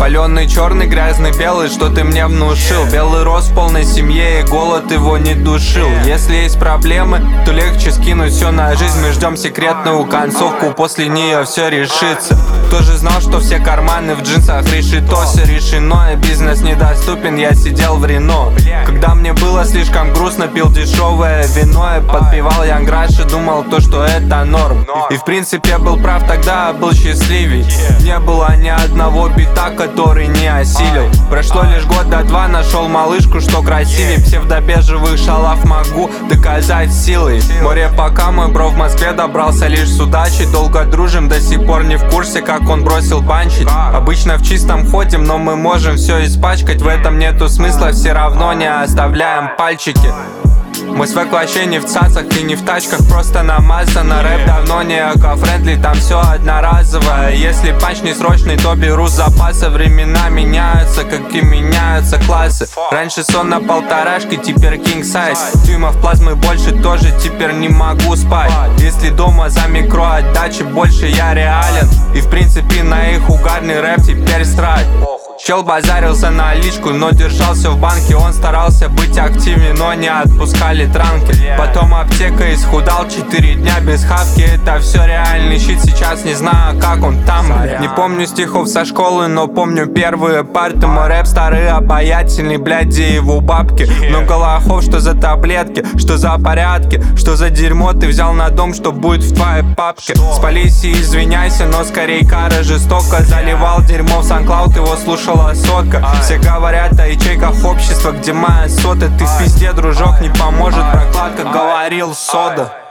Паленый, черный, грязный, белый, что ты мне внушил. Белый рос в полной семье, и голод его не душил. Если есть проблемы, то легче скинуть все на жизнь. Мы ждем секретную концовку, после нее все решится. Кто же знал, что все карманы в джинсах решето? Все решено, и бизнес недоступен, я сидел в Рено. Когда мне было слишком грустно, пил дешевое вино и подпевал Янг Раш и думал то, что это норм. И в принципе был прав, тогда был счастливей. Не было ни одного бита, который не осилил. Прошло лишь года-два, нашел малышку, что красивей. Псевдобежевых шалав могу доказать силой. Море пока мой бро в Москве добрался лишь с удачей. Долго дружим, до сих пор не в курсе, как он бросил банчить. Обычно в чистом ходим, но мы можем все испачкать. В этом нету смысла, все равно не оставляем пальчики. Мой свек вообще не в цацах и не в тачках, просто намазано. Рэп давно не эко-френдли, там все одноразовое. Если панч не срочный, то беру с запаса. Времена меняются, как и меняются классы. Раньше сон на полторашке, теперь king size. Дюймов плазмы больше, тоже теперь не могу спать. Если дома за микроотдачи больше я реален. И в принципе на их угарный рэп теперь срать. Чел базарился на личку, но держался в банке. Он старался быть активнее, но не отпускали транки. Потом аптека, исхудал 4 дня без хавки. Это все реальный щит, сейчас не знаю, как он там. Не помню стихов со школы, но помню первые парты. Мой рэп старый, обаятельный, блядь, где его бабки. Много лохов, что за таблетки, что за порядки, что за дерьмо ты взял на дом, что будет в твоей папке. Спались и извиняйся, но скорей кара жестоко. Заливал дерьмо в SoundCloud, его слушал сотка. Все говорят о ячейках общества, где моя сота. Ты в пизде, дружок, не поможет прокладка, говорил Сода.